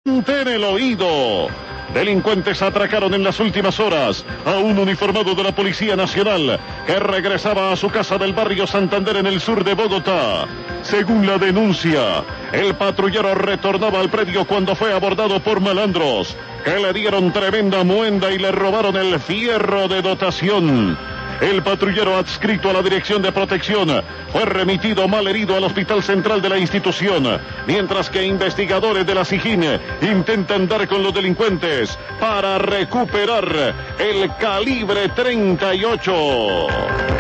En el oído. Delincuentes atracaron en las últimas horas a un uniformado de la Policía Nacional que regresaba a su casa del barrio Santander en el sur de Bogotá. Según la denuncia, el patrullero retornaba al predio cuando fue abordado por malandros que le dieron tremenda muenda y le robaron el fierro de dotación. El patrullero adscrito a la Dirección de Protección fue remitido malherido al Hospital Central de la institución, mientras que investigadores de la SIJIN intentan dar con los delincuentes para recuperar el calibre 38.